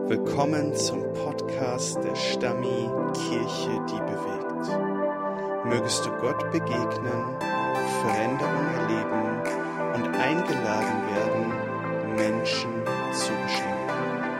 Willkommen zum Podcast der Stammi Kirche, die bewegt. Mögest du Gott begegnen, Veränderung erleben und eingeladen werden, Menschen zu beschenken.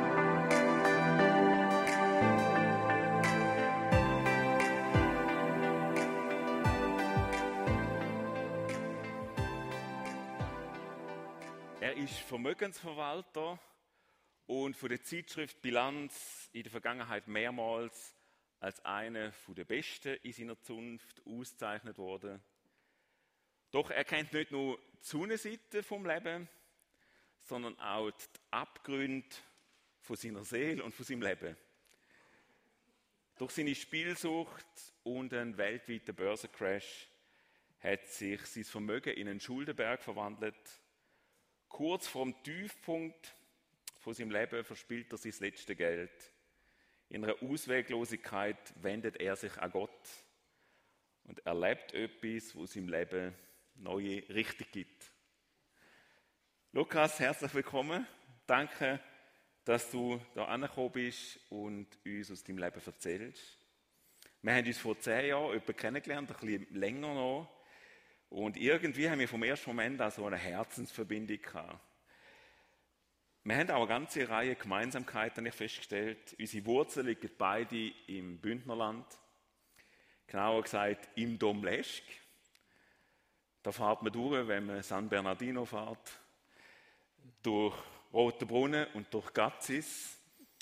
Er ist Vermögensverwalter und von der Zeitschrift Bilanz in der Vergangenheit mehrmals als einer der Besten in seiner Zunft ausgezeichnet worden. Doch er kennt nicht nur die Sonnenseite vom Leben, sondern auch die Abgründe von seiner Seele und von seinem Leben. Durch seine Spielsucht und einen weltweiten Börsencrash hat sich sein Vermögen in einen Schuldenberg verwandelt. Kurz vor dem Tiefpunkt von seinem Leben verspielt er sein letztes Geld. In einer Ausweglosigkeit wendet er sich an Gott und erlebt etwas, was seinem Leben neue Richtung gibt. Lukas, herzlich willkommen. Danke, dass du da angekommen bist und uns aus deinem Leben erzählst. Wir haben uns vor 10 Jahren jemanden kennengelernt, ein bisschen länger noch. Und irgendwie haben wir vom ersten Moment an so eine Herzensverbindung gehabt. Wir haben auch eine ganze Reihe Gemeinsamkeiten festgestellt. Unsere Wurzeln liegen beide im Bündnerland. Genauer gesagt im Domleschg. Da fährt man durch, wenn man San Bernardino fährt, durch Rotenbrunnen und durch Gazis.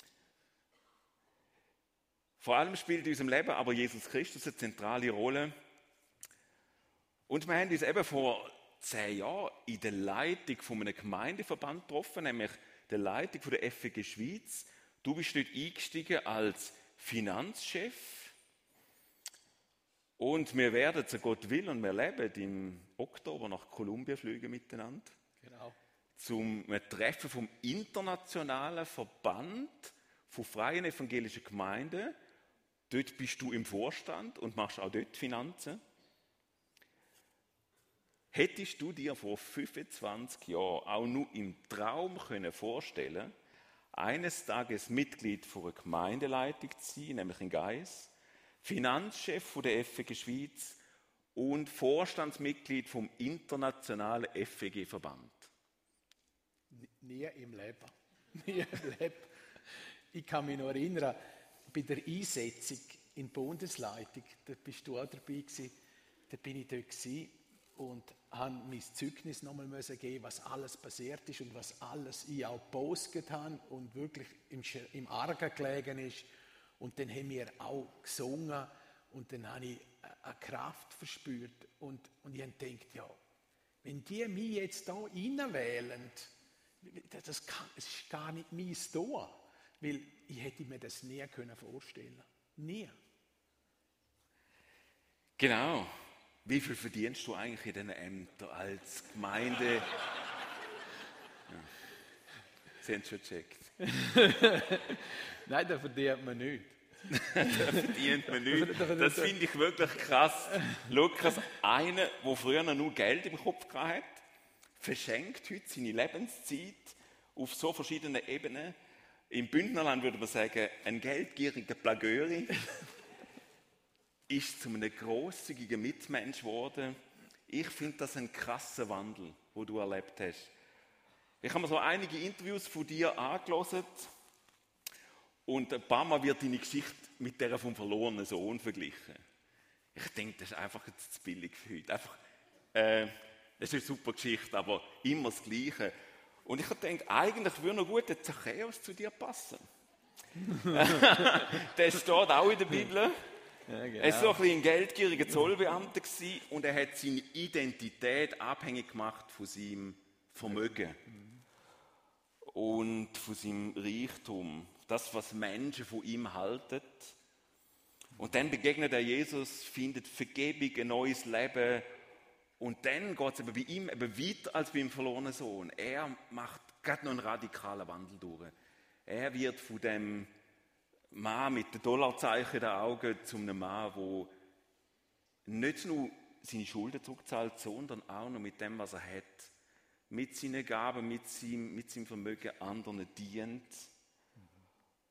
Vor allem spielt in unserem Leben aber Jesus Christus eine zentrale Rolle. Und wir haben uns eben vor 10 Jahren in der Leitung von einem Gemeindeverband getroffen, nämlich der Leitung von der FEG Schweiz. Du bist dort eingestiegen als Finanzchef. Und wir werden, so Gott will, und wir leben im Oktober nach Kolumbien fliegen miteinander. Genau. Zum Treffen vom internationalen Verband von freien evangelischen Gemeinden. Dort bist du im Vorstand und machst auch dort Finanzen. Hättest du dir vor 25 Jahren auch nur im Traum vorstellen können, eines Tages Mitglied einer Gemeindeleitung zu sein, nämlich in Gais, Finanzchef der FEG Schweiz und Vorstandsmitglied vom internationalen FEG-Verband? Nie im Leben. Nie im Leben. Ich kann mich noch erinnern, bei der Einsetzung in die Bundesleitung, da bist du auch dabei gewesen, da bin ich dort gewesen und habe mein Zeugnis nochmal geben, was alles passiert ist und was alles ich auch gepostet habe und wirklich im Argen gelegen ist. Und dann haben wir auch gesungen und dann habe ich eine Kraft verspürt und ich habe gedacht, ja, wenn die mich jetzt hier reinwählen, das ist gar nicht mein Tor, weil ich hätte mir das nie vorstellen können. Nie. Genau. Wie viel verdienst du eigentlich in diesen Ämtern als Gemeinde? Ja. Sie haben es schon gecheckt. Nein, da verdient man nichts. Da verdient man nichts. Das finde ich wirklich krass. Lukas, einer, der früher nur Geld im Kopf hatte, verschenkt heute seine Lebenszeit auf so verschiedenen Ebenen. Im Bündnerland würde man sagen, ein geldgieriger Plagöri. Ist zu einem grosszügigen Mitmensch geworden. Ich finde das ein krasser Wandel, den du erlebt hast. Ich habe mir so einige Interviews von dir angehört und ein paar Mal wird deine Geschichte mit der vom verlorenen Sohn verglichen. Ich denke, das ist einfach zu billig für heute. Es ist eine super Geschichte, aber immer das Gleiche. Und ich habe gedacht, eigentlich würde noch gut der Zachäus zu dir passen. Der steht auch in der Bibel. Ja, genau. Er war so ein geldgieriger Zollbeamter und er hat seine Identität abhängig gemacht von seinem Vermögen und von seinem Reichtum. Das, was Menschen von ihm halten. Und dann begegnet er Jesus, findet Vergebung, ein neues Leben. Und dann geht es bei ihm eben weiter als beim verlorenen Sohn. Er macht gerade noch einen radikalen Wandel durch. Er wird von dem Mann mit den Dollarzeichen in den Augen zu einem Mann, der nicht nur seine Schulden zurückzahlt, sondern auch noch mit dem, was er hat, mit seinen Gaben, mit seinem Vermögen anderen dient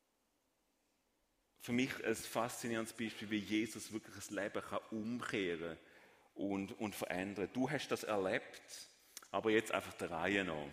für mich ein faszinierendes Beispiel, wie Jesus wirklich das Leben kann umkehren und verändern. Du hast das erlebt, aber jetzt einfach der Reihe nach.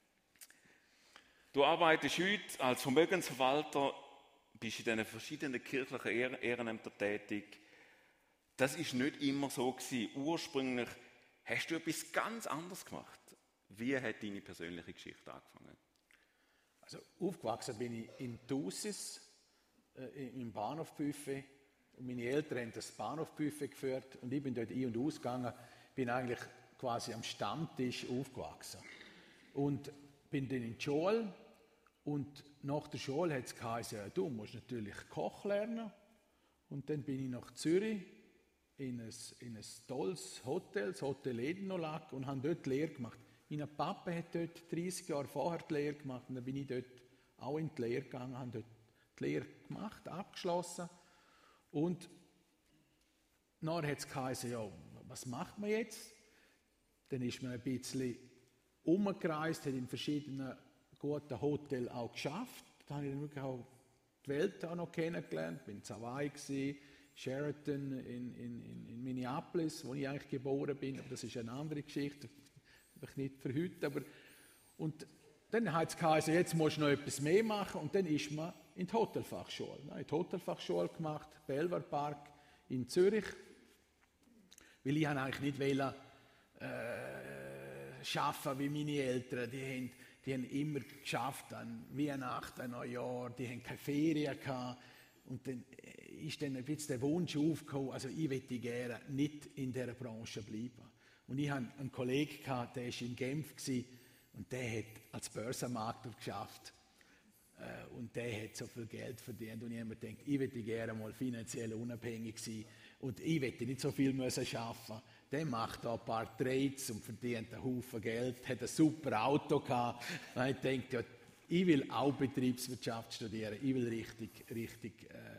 Du arbeitest heute als Vermögensverwalter, bist in diesen verschiedenen kirchlichen Ehrenämtern tätig. Das ist nicht immer so gewesen. Ursprünglich hast du etwas ganz anderes gemacht. Wie hat deine persönliche Geschichte angefangen? Also aufgewachsen bin ich in Thusis, im Bahnhofbuffet. Meine Eltern haben das Bahnhofbuffet geführt und ich bin dort ein- und ausgegangen. Bin eigentlich quasi am Stammtisch aufgewachsen. Und bin dann in die Schule und nach der Schule hat es geheißen, ja, du musst natürlich Koch lernen. Und dann bin ich nach Zürich in ein tolles Hotel, das Hotel Edenolac, und habe dort die Lehre gemacht. Mein Papa hat dort 30 Jahre vorher die Lehre gemacht und dann bin ich dort auch in die Lehre gegangen, habe dort die Lehre gemacht, abgeschlossen. Und nachher hat es geheißen, ja, was macht man jetzt? Dann ist man ein bisschen umgereist, hat in verschiedenen guten Hotels auch geschafft. Da habe ich dann wirklich auch die Welt auch noch kennengelernt. Ich war in Hawaii, Sheraton in Minneapolis, wo ich eigentlich geboren bin. Aber das ist eine andere Geschichte, vielleicht nicht für heute. Und dann hat es geheißen, jetzt musst du noch etwas mehr machen. Und dann ist man in die Hotelfachschule. Ich habe die Hotelfachschule gemacht, Belvoir Park in Zürich. Weil ich eigentlich nicht wollte, arbeiten wie meine Eltern. Die haben immer geschafft an Weihnachten, an Neujahr, die haben keine Ferien gehabt. Und dann ist dann ein bisschen der Wunsch aufgekommen, also ich möchte gerne nicht in dieser Branche bleiben. Und ich hatte einen Kollegen, der war in Genf und der hat als Börsenmakler geschafft. Und der hat so viel Geld verdient. Und ich habe mir gedacht, ich möchte gerne mal finanziell unabhängig sein. Und ich möchte nicht so viel arbeiten müssen. Der macht da ein paar Trades und verdient einen Haufen Geld, hat ein super Auto gehabt. Und ich dachte, ja, ich will auch Betriebswirtschaft studieren. Ich will richtig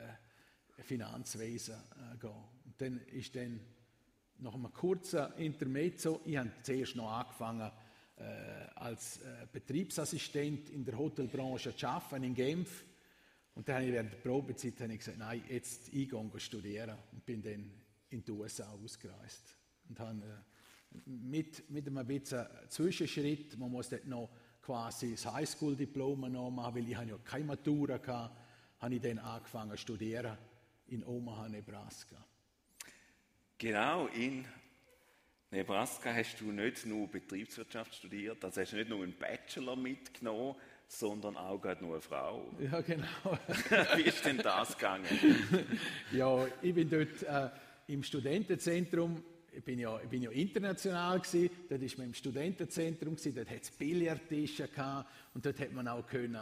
Finanzwesen gehen. Und dann ist dann nach einem kurzen Intermezzo, ich habe zuerst noch angefangen, als Betriebsassistent in der Hotelbranche zu arbeiten in Genf. Und dann habe ich während der Probezeit gesagt, nein, jetzt ich gehe studieren und bin dann in die USA ausgereist. Und habe mit einem bisschen Zwischenschritt, man muss dort noch quasi das Highschool-Diplom noch machen, weil ich ja keine Matura hatte, habe ich dann angefangen zu studieren in Omaha, Nebraska. Genau, in Nebraska hast du nicht nur Betriebswirtschaft studiert, also hast du nicht nur einen Bachelor mitgenommen, sondern auch gerade nur eine Frau. Ja, genau. Wie ist denn das gegangen? Ja, ich bin dort im Studentenzentrum, ich bin ja international gewesen, dort war man im Studentenzentrum gewesen, dort hat es Billardtische gehabt und dort hat man auch können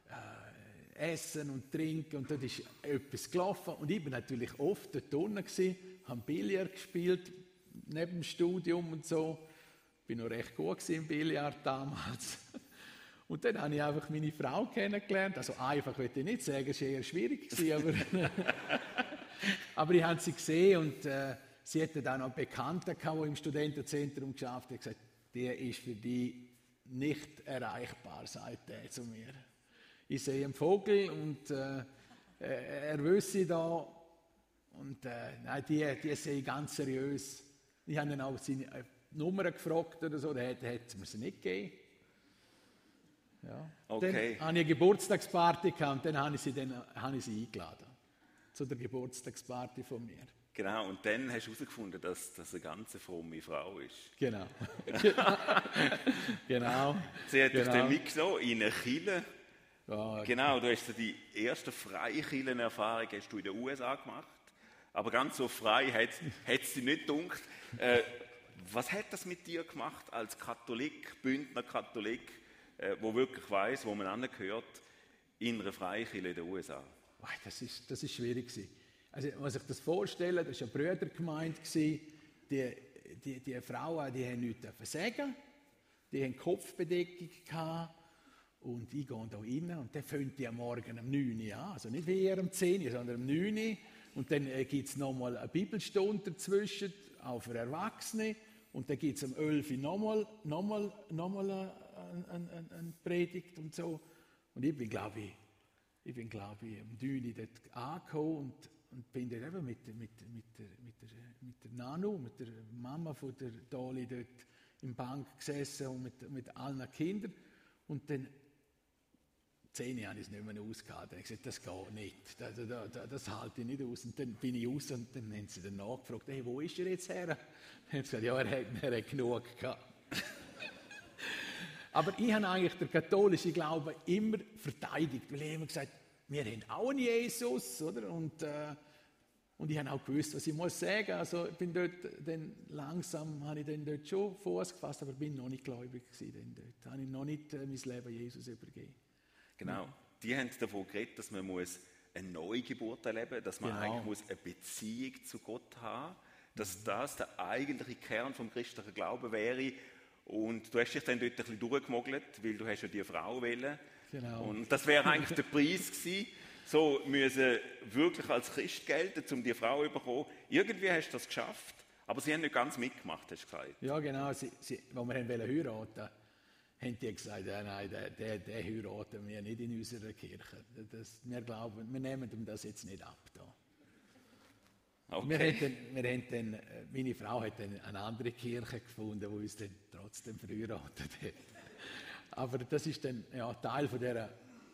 essen und trinken und dort ist etwas gelaufen und ich bin natürlich oft dort unten gewesen, habe Billard gespielt, neben dem Studium und so. Ich bin noch recht gut im Billard damals. Und dann habe ich einfach meine Frau kennengelernt. Also einfach würde ich nicht sagen, es war eher schwierig gewesen, aber ich habe sie gesehen und sie hatte dann auch Bekannte, die im Studentenzentrum geschafft haben, gesagt, der ist für dich nicht erreichbar, sagt er zu mir. Ich sehe einen Vogel und er wüsste da und nein, die sehe ich ganz seriös. Ich habe dann auch seine Nummer gefragt oder so, da hätte es mir sie nicht gegeben. Ja. Okay. Dann hatte ich eine Geburtstagsparty und dann habe ich sie eingeladen zu der Geburtstagsparty von mir. Genau, und dann hast du herausgefunden, dass das eine ganz fromme Frau ist. Genau. Genau. Sie hat dich dann mitgenommen in eine Kirche. Ja, genau, du hast die erste Freikirchenerfahrung hast du in den USA gemacht. Aber ganz so frei hat es dich nicht gedacht. Was hat das mit dir gemacht als Katholik, Bündner Katholik, wo wirklich weiss, wo man angehört, in einer Freikirche in den USA? Das ist schwierig gewesen. Also, man muss sich das vorstellen, das war eine Brüdergemeinde, die Frauen, die haben nichts sagen, die haben Kopfbedeckung gehabt und ich gehe da rein und dann fängt die am Morgen um 9 Uhr an, also nicht wie eher um 10 Uhr, sondern um 9 Uhr und dann gibt es nochmal eine Bibelstunde dazwischen, auch für Erwachsene und dann gibt es um 11 Uhr nochmal eine Predigt und so und ich bin, glaube ich, Ich bin, glaube ich, um 9 Uhr dort angekommen und bin dann eben mit der Nanu, mit der Mama von der Doli dort im Bank gesessen und mit allen Kindern. Und dann 10 Uhr habe ich es nicht mehr ausgehalten. Ich habe gesagt, das geht nicht, das halte ich nicht aus. Und dann bin ich raus und dann haben sie dann nachgefragt, hey, wo ist er jetzt her? Dann habe ich gesagt, ja, er hat genug gehabt. Aber ich habe eigentlich den katholischen Glauben immer verteidigt, weil ich immer gesagt habe, wir haben auch einen Jesus, oder? Und ich habe auch gewusst, was ich muss sagen. Also ich bin dort dann langsam, habe ich dann dort schon Fuß gefasst, aber bin noch nicht gläubig gewesen. Dann dort habe ich noch nicht mein Leben Jesus übergeben. Genau. Die haben davon geredet, dass man eine Neugeburt erleben muss, dass man eigentlich eine Beziehung zu Gott haben muss, dass das der eigentliche Kern vom christlichen Glauben wäre. Und du hast dich dann dort ein bisschen durchgemogelt, weil du hast ja die Frau wählen. Genau. Und das wäre eigentlich der Preis gewesen. So müssen wirklich als Christ gelten, um die Frau zu bekommen. Irgendwie hast du das geschafft, aber sie haben nicht ganz mitgemacht, hast du gesagt. Ja, genau. Als wir heiraten wollten, haben die gesagt, ja, nein, den heiraten wir nicht in unserer Kirche. Wir nehmen ihm das jetzt nicht ab. Da. Okay. Meine Frau hat dann eine andere Kirche gefunden, die uns dann trotzdem verheiratet hat. Aber das ist dann Teil von dieser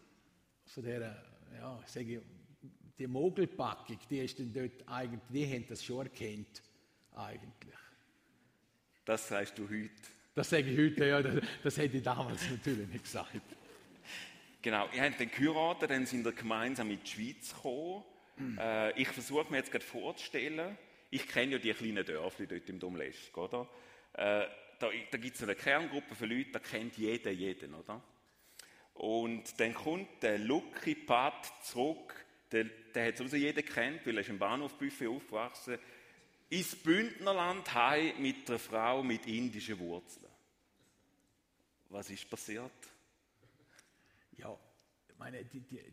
sage ich, die Mogelpackung, die ist dann dort eigentlich, die haben das schon erkannt, eigentlich. Das sagst du heute? Das sage ich heute, ja, das hätte ich damals natürlich nicht gesagt. Genau, ihr habt dann geheiratet, dann sind ihr gemeinsam in die Schweiz gekommen. Ich versuche mir jetzt gerade vorzustellen, ich kenne ja die kleinen Dörfli dort im Domleschg, oder? Da gibt es eine Kerngruppe von Leuten, da kennt jeder jeden, oder? Und dann kommt der Lucky Pat zurück, der hat sowieso jeder kennt, weil er ist im Bahnhofbuffet aufgewachsen, ins Bündnerland heim mit einer Frau mit indischen Wurzeln. Was ist passiert? Ja, ich meine,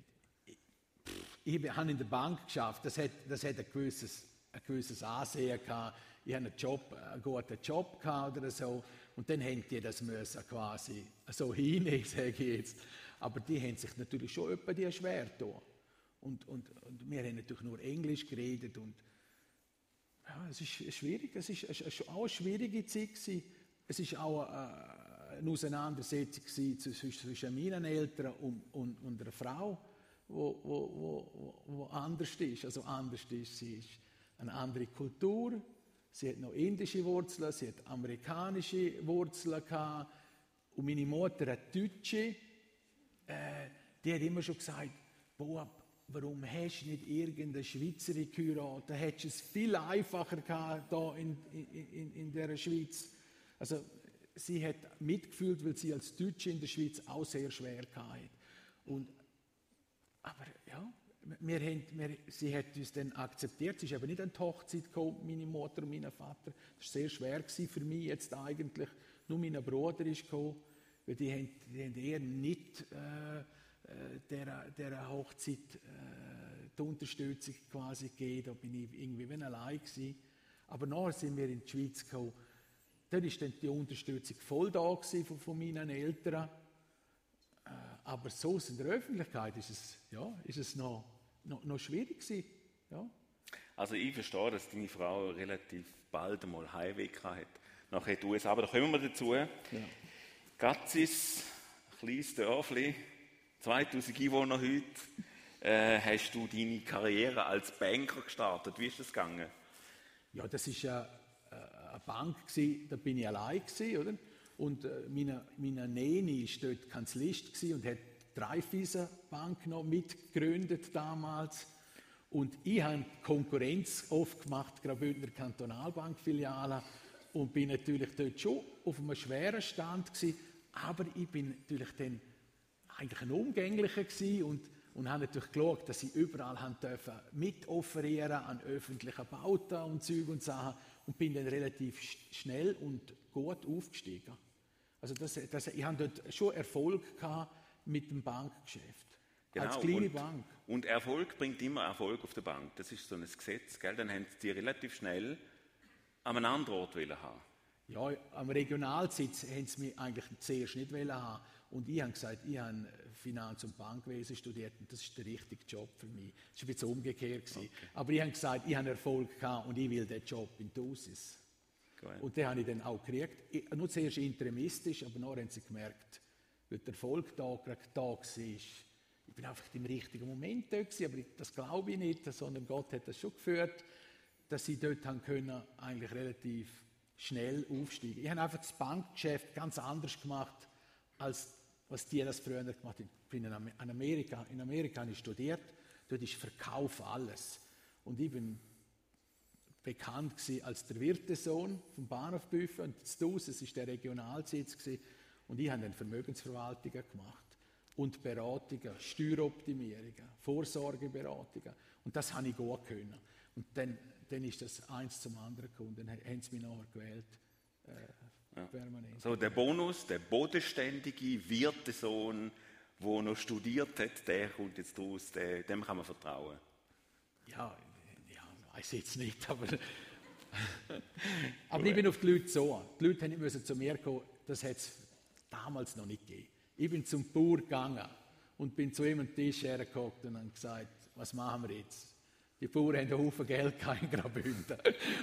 ich habe in der Bank geschafft, das hat ein gewisses Ansehen gehabt. Ich hatte einen guten Job gehabt oder so. Und dann haben die das müssen quasi so hinnehmen, sage ich jetzt. Aber die haben sich natürlich schon etwa schwer getan. Und wir haben natürlich nur Englisch geredet. Und ja, es ist schwierig. Es ist auch eine schwierige Zeit gewesen. Es ist auch eine Auseinandersetzung zwischen meinen Eltern und einer Frau, die anders ist. Also anders ist, sie ist eine andere Kultur. Sie hat noch indische Wurzeln, sie hat amerikanische Wurzeln gehabt. Und meine Mutter, eine Deutsche, die hat immer schon gesagt, Boab, warum hast du nicht irgendeine Schweizerin geheiratet? Da hättest du es viel einfacher gehabt hier in der Schweiz. Also sie hat mitgefühlt, weil sie als Deutsche in der Schweiz auch sehr schwer hatte. Aber ja, sie hat uns dann akzeptiert. Sie ist aber nicht an die Hochzeit gekommen, meine Mutter und mein Vater. Das war sehr schwer für mich jetzt eigentlich. Nur mein Bruder ist gekommen, weil die haben eher nicht dieser Hochzeit die Unterstützung quasi gegeben. Da bin ich irgendwie wie allein gewesen. Aber nachher sind wir in die Schweiz gekommen. Dann war dann die Unterstützung voll da gewesen von meinen Eltern. Aber so in der Öffentlichkeit ist es noch schwierig gewesen. Ja. Also ich verstehe, dass deine Frau relativ bald einmal Heimweh hat. Nachher in die USA, aber da kommen wir dazu. Ja. Gatzis, ein kleines Dörfli, 2000 Einwohner heute. Hast du deine Karriere als Banker gestartet? Wie ist das gegangen? Ja, das war eine Bank, da bin ich allein gewesen, oder? Und meine Neni war dort Kanzlist und hat die Raiffeisenbank noch mitgegründet damals. Und ich habe Konkurrenz oft gemacht, Graubündner Kantonalbankfiliale, und bin natürlich dort schon auf einem schweren Stand gewesen. Aber ich bin natürlich dann eigentlich ein Umgänglicher gewesen und habe natürlich geschaut, dass ich überall mitofferieren an öffentlichen Bauten und Zeug und Sachen, und bin dann relativ schnell und gut aufgestiegen. Also ich habe dort schon Erfolg gehabt mit dem Bankgeschäft. Genau. Als kleine Bank. Und Erfolg bringt immer Erfolg auf der Bank. Das ist so ein Gesetz, gell? Dann haben sie relativ schnell an einem anderen Ort haben. Ja, am Regionalsitz haben sie mich eigentlich zuerst nicht haben. Und ich habe gesagt, ich habe Finanz- und Bankwesen studiert und das ist der richtige Job für mich. Das war ein bisschen umgekehrt. Okay. Aber ich habe gesagt, ich habe Erfolg gehabt und ich will den Job in die Aussicht. Und den habe ich dann auch gekriegt. Nur zuerst interimistisch, aber nachher haben sie gemerkt, weil der Erfolg da war, ich bin einfach im richtigen Moment da gewesen, aber das glaube ich nicht, sondern Gott hat das schon geführt, dass sie dort haben können, eigentlich relativ schnell aufsteigen. Ich habe einfach das Bankgeschäft ganz anders gemacht, als was die das früher gemacht haben. Ich bin in Amerika habe ich studiert, dort ist Verkauf alles. Und ich bin bekannt gewesen als der Wirtesohn vom Bahnhof Büffen und das war der Regionalsitz gewesen. Und ich habe dann Vermögensverwaltungen gemacht und Beratungen, Steueroptimierungen, Vorsorgeberatungen. Und das habe ich gut können. Und dann ist das eins zum anderen gekommen. Dann haben sie mich nachher gewählt. Permanent. So der Bonus, der bodenständige Wirtesohn, der noch studiert hat, der kommt jetzt raus, dem kann man vertrauen. Ja, weiß ich jetzt nicht, aber ich bin auf die Leute so. Die Leute mussten zu mir kommen, das hat es damals noch nicht gegeben. Ich bin zum Bauer gegangen und bin zu ihm am Tisch hergeguckt und habe gesagt, was machen wir jetzt? Die Bauern haben einen Haufen Geld in Graubünden.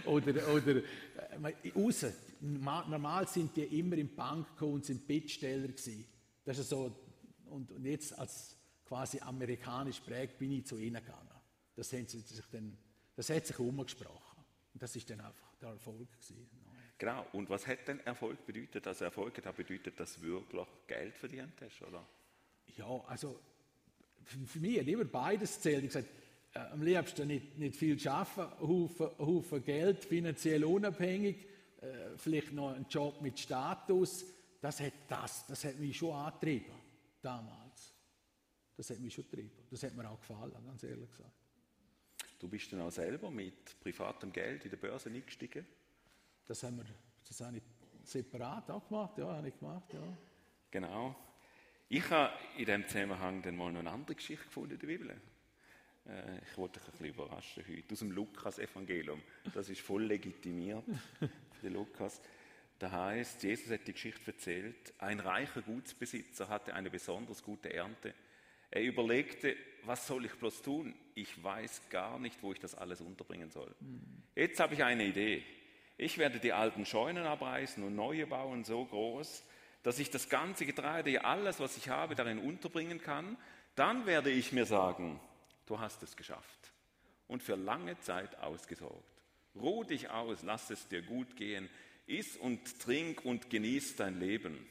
Normal sind die immer in die Bank gekommen und sind Bittsteller gewesen. Das ist so, und jetzt als quasi amerikanisch prägt bin ich zu ihnen gegangen. Das hat sich umgesprochen. Und das ist dann einfach der Erfolg gewesen. Genau. Und was hat denn Erfolg bedeutet? Also Erfolg hat bedeutet, dass du wirklich Geld verdient hast, oder? Ja, also für mich hat immer beides zählt. Ich gesagt, am liebsten nicht viel arbeiten, Haufen Geld, finanziell unabhängig, vielleicht noch einen Job mit Status. Das hat mich schon angetrieben, damals. Das hat mich schon getrieben. Das hat mir auch gefallen, ganz ehrlich gesagt. Du bist dann auch selber mit privatem Geld in der Börse eingestiegen? Das habe ich separat auch gemacht, ja, habe ich gemacht, ja. Genau. Ich habe in diesem Zusammenhang dann mal noch eine andere Geschichte gefunden in der Bibel. Ich wollte dich ein bisschen überraschen heute. Aus dem Lukas-Evangelium. Das ist voll legitimiert für den Lukas. Da heißt, Jesus hat die Geschichte erzählt, ein reicher Gutsbesitzer hatte eine besonders gute Ernte. Er überlegte, was soll ich bloß tun? Ich weiß gar nicht, wo ich das alles unterbringen soll. Jetzt habe ich eine Idee. Ich werde die alten Scheunen abreißen und neue bauen, so groß, dass ich das ganze Getreide, alles, was ich habe, darin unterbringen kann. Dann werde ich mir sagen, du hast es geschafft und für lange Zeit ausgesorgt. Ruh dich aus, lass es dir gut gehen, iss und trink und genieß dein Leben.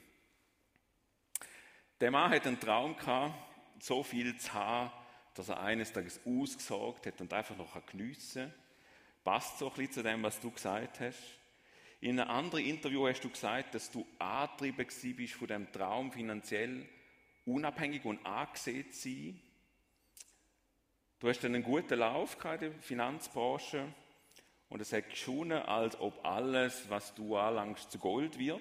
Der Mann hat einen Traum gehabt, so viel zu haben, dass er eines Tages ausgesorgt hat und einfach noch geniessen kann. Passt so ein bisschen zu dem, was du gesagt hast. In einem anderen Interview hast du gesagt, dass du angetrieben bist von dem Traum, finanziell unabhängig und angesehen zu sein. Du hast dann einen guten Lauf in der Finanzbranche und es hat geschonen, als ob alles, was du anlangst, zu Gold wird.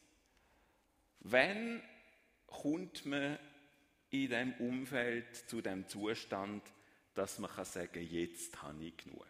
Wann kommt man in diesem Umfeld zu dem Zustand, dass man sagen kann, jetzt habe ich genug?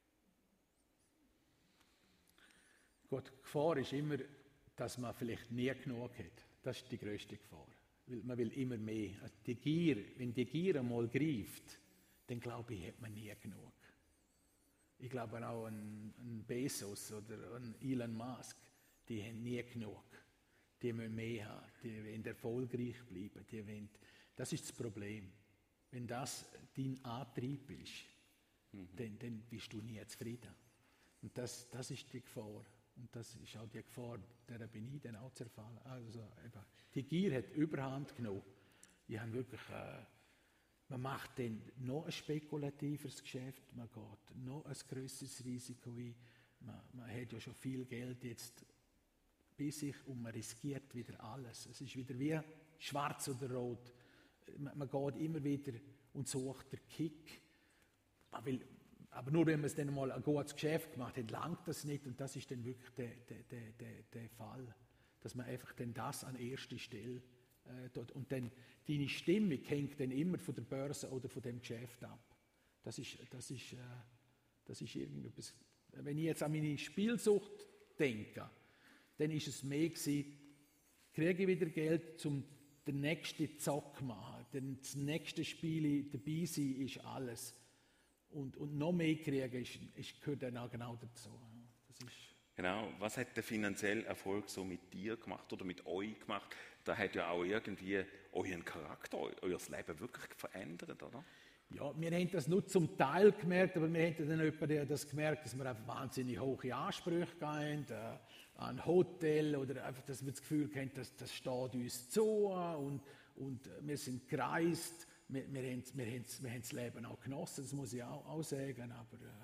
Gut, die Gefahr ist immer, dass man vielleicht nie genug hat. Das ist die grösste Gefahr. Weil man will immer mehr. Die Gier, wenn die Gier einmal greift, dann glaube ich, hat man nie genug. Ich glaube auch ein Bezos oder ein Elon Musk, die haben nie genug. Die müssen mehr haben, die wollen erfolgreich bleiben. Das ist das Problem. Wenn das dein Antrieb ist, dann bist du nie zufrieden. Und das ist die Gefahr. Und das ist auch die Gefahr, der bin ich dann auch zerfallen. Also, eben, die Gier hat Überhand genommen. Ich habe wirklich, man macht dann noch ein spekulativeres Geschäft, man geht noch ein grösseres Risiko ein. Man hat ja schon viel Geld jetzt bei sich und man riskiert wieder alles. Es ist wieder wie schwarz oder rot. Man geht immer wieder und sucht den Kick. Aber nur wenn man es dann mal ein gutes Geschäft gemacht hat, langt das nicht. Und das ist dann wirklich der Fall, dass man einfach dann das an erster Stelle tut. Und dann deine Stimmung hängt dann immer von der Börse oder von dem Geschäft ab. Das ist irgendetwas. Wenn ich jetzt an meine Spielsucht denke, dann ist es mehr gewesen, kriege ich wieder Geld, um den nächsten Zock machen, das nächste Spiel dabei sein ist alles. Und noch mehr kriegen gehört dann auch genau dazu. Das ist Genau, was hat der finanzielle Erfolg so mit dir gemacht oder mit euch gemacht? Da hat ja auch irgendwie euren Charakter, euer Leben wirklich verändert, oder? Ja, wir haben das nur zum Teil gemerkt, aber wir haben dann jemanden das gemerkt, dass wir einfach wahnsinnig hohe Ansprüche haben an ein Hotel oder einfach, dass wir das Gefühl haben, das steht uns zu und wir sind gereist, wir haben das Leben auch genossen, das muss ich auch sagen,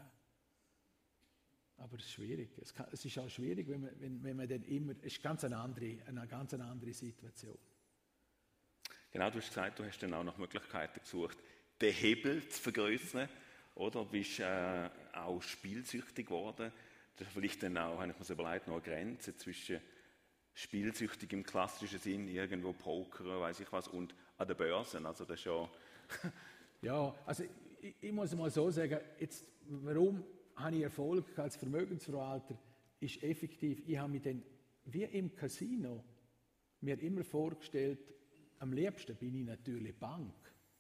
aber es ist schwierig. Es ist auch schwierig, wenn man dann immer, es ist eine ganz andere Situation. Genau, du hast gesagt, du hast dann auch nach Möglichkeiten gesucht, den Hebel zu vergrößern, oder? Du bist auch spielsüchtig geworden. Das ist vielleicht dann auch, habe ich mir so überlegt, noch eine Grenze zwischen spielsüchtig im klassischen Sinn, irgendwo Poker, weiß ich was, und an der Börse. Also das ist ja... Ja, also ich muss mal so sagen, jetzt, warum habe ich Erfolg als Vermögensverwalter, ist effektiv, ich habe mich dann, wie im Casino, mir immer vorgestellt, am liebsten bin ich natürlich Bank.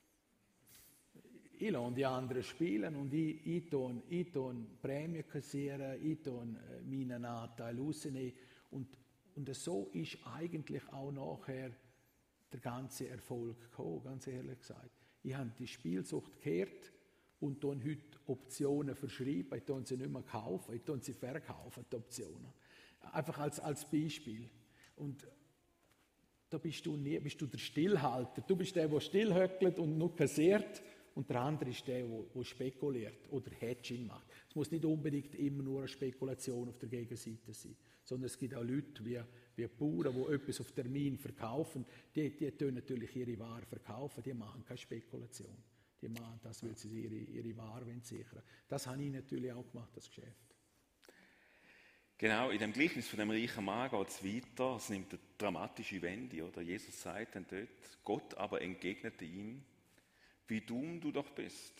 Ich lasse die anderen spielen und ich tue Prämien kassieren, ich tue meinen Anteil rausnehmen. Und so ist eigentlich auch nachher der ganze Erfolg gekommen, ganz ehrlich gesagt. Ich habe die Spielsucht gekehrt und tue heute Optionen verschreiben. Ich tue sie nicht mehr kaufen, ich tue sie verkaufen, die Optionen. Einfach als Beispiel. Und da bist du der Stillhalter. Du bist der stillhöckelt und nur kassiert. Und der andere ist der spekuliert oder Hedging macht. Es muss nicht unbedingt immer nur eine Spekulation auf der Gegenseite sein, sondern es gibt auch Leute wie Bauern, die etwas auf Termin verkaufen. Die tun natürlich ihre Ware verkaufen, die machen keine Spekulation. Die machen das, weil sie ihre Ware sichern wollen. Das habe ich natürlich auch gemacht, das Geschäft. Genau, in dem Gleichnis von dem reichen Mann geht es weiter. Es nimmt eine dramatische Wende, oder? Jesus sagt dann dort, Gott aber entgegnete ihm, wie dumm du doch bist.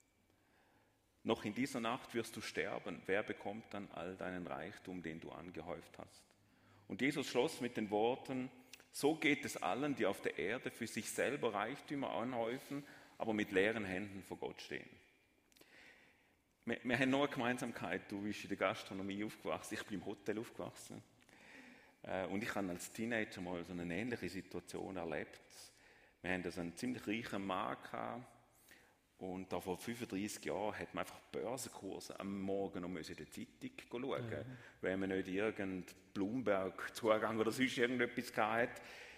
Noch in dieser Nacht wirst du sterben. Wer bekommt dann all deinen Reichtum, den du angehäuft hast? Und Jesus schloss mit den Worten, so geht es allen, die auf der Erde für sich selber Reichtümer anhäufen, aber mit leeren Händen vor Gott stehen. Wir haben noch eine Gemeinsamkeit. Du bist in der Gastronomie aufgewachsen, ich bin im Hotel aufgewachsen. Und ich habe als Teenager mal so eine ähnliche Situation erlebt. Wir hatten also einen ziemlich reichen Mann gehabt. Und da vor 35 Jahren hat man einfach Börsenkurse am Morgen noch in der Zeitung schauen, weil man nicht irgendeinen Bloomberg-Zugang oder sonst irgendetwas hatte.